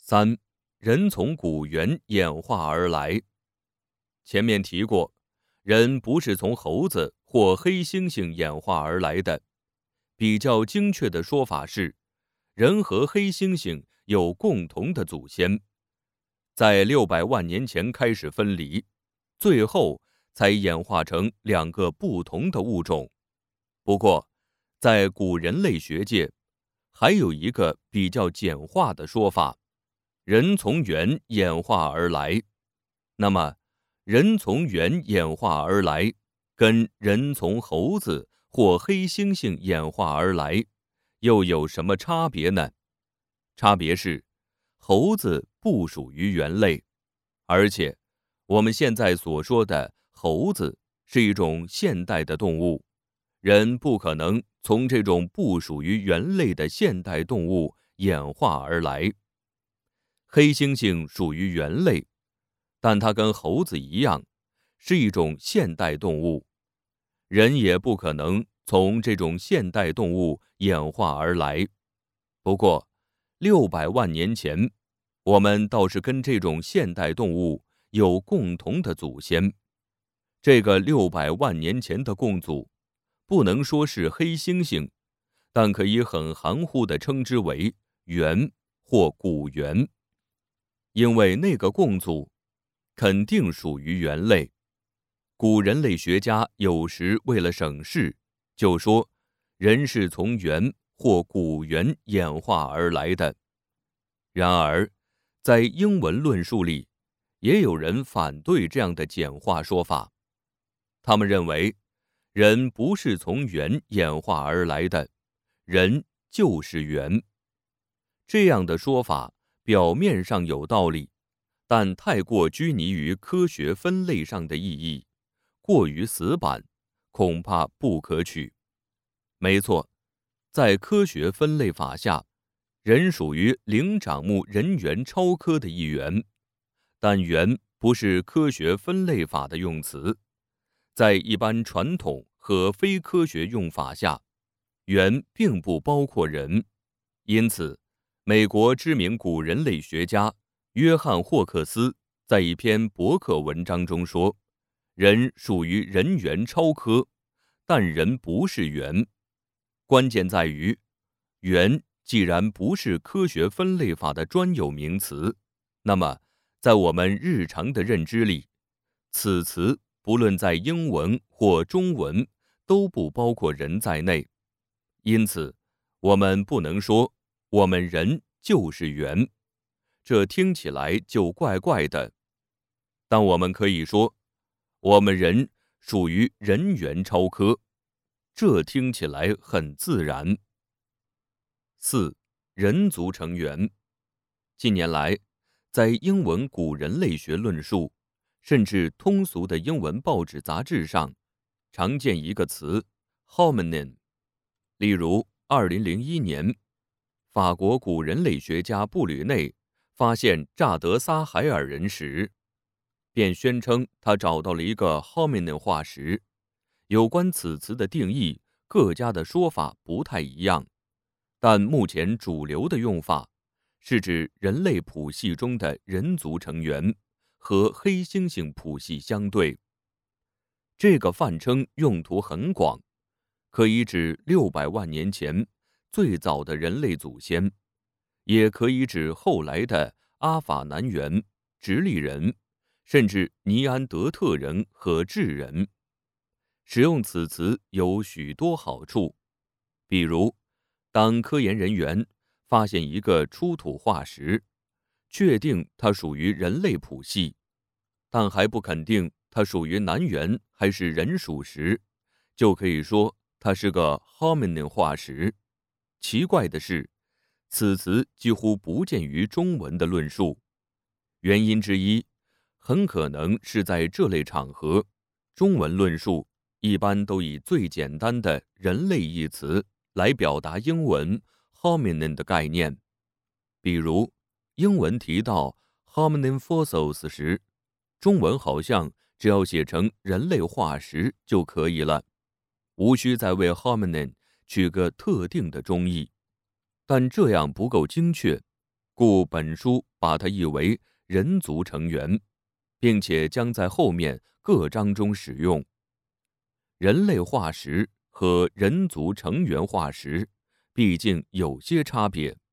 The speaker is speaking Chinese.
三、人从古猿演化而来。前面提过，人不是从猴子或黑猩猩演化而来的。比较精确的说法是，人和黑猩猩有共同的祖先，在600万年前开始分离，最后才演化成2个不同的物种。不过，在古人类学界，还有一个比较简化的说法：人从猿演化而来。那么，人从猿演化而来，跟人从猴子或黑猩猩演化而来，又有什么差别呢？差别是，猴子不属于猿类，而且我们现在所说的猴子是一种现代的动物，人不可能从这种不属于猿类的现代动物演化而来。黑猩猩属于猿类，但它跟猴子一样，是一种现代动物，人也不可能从这种现代动物演化而来。不过，600万年前，我们倒是跟这种现代动物有共同的祖先。这个600万年前的共祖，不能说是黑猩猩，但可以很含糊地称之为猿或古猿，因为那个共祖肯定属于猿类。古人类学家有时为了省事，就说人是从猿或古猿演化而来的。然而，在英文论述里，也有人反对这样的简化说法。他们认为，人不是从猿演化而来的，人就是猿。这样的说法表面上有道理，但太过拘泥于科学分类上的意义，过于死板，恐怕不可取。没错，在科学分类法下，人属于灵长目人猿超科的一员，但猿不是科学分类法的用词。在一般传统和非科学用法下，猿并不包括人。因此，美国知名古人类学家约翰霍克斯在一篇博客文章中说，人属于人猿超科，但人不是猿。关键在于，猿既然不是科学分类法的专有名词，那么在我们日常的认知里，此词不论在英文或中文都不包括人在内。因此，我们不能说我们人就是猿，这听起来就怪怪的。但我们可以说，我们人属于人猿超科，这听起来很自然。4. 人族成员。近年来，在英文古人类学论述，甚至通俗的英文报纸杂志上，常见一个词 hominin。 例如2001年，法国古人类学家布吕内发现乍得撒海尔人时，便宣称他找到了一个 hominin 化石。有关此词的定义，各家的说法不太一样，但目前主流的用法是指人类谱系中的人族成员，和黑猩猩谱系相对。这个泛称用途很广，可以指600万年前最早的人类祖先，也可以指后来的阿法南猿、直立人，甚至尼安德特人和智人。使用此词有许多好处，比如，当科研人员发现一个出土化石，确定它属于人类谱系，但还不肯定它属于南猿还是人属时，就可以说它是个 hominin 化石。奇怪的是，此词几乎不见于中文的论述。原因之一，很可能是在这类场合，中文论述一般都以最简单的人类一词来表达英文 hominin 的概念。比如，英文提到 hominin fossils 时，中文好像只要写成人类化石就可以了，无需再为 hominin 取个特定的中译。但这样不够精确， 故本书把它译为人族成员，并且将在后面各章中使用。人类化石和人族成员化石毕竟有些差别，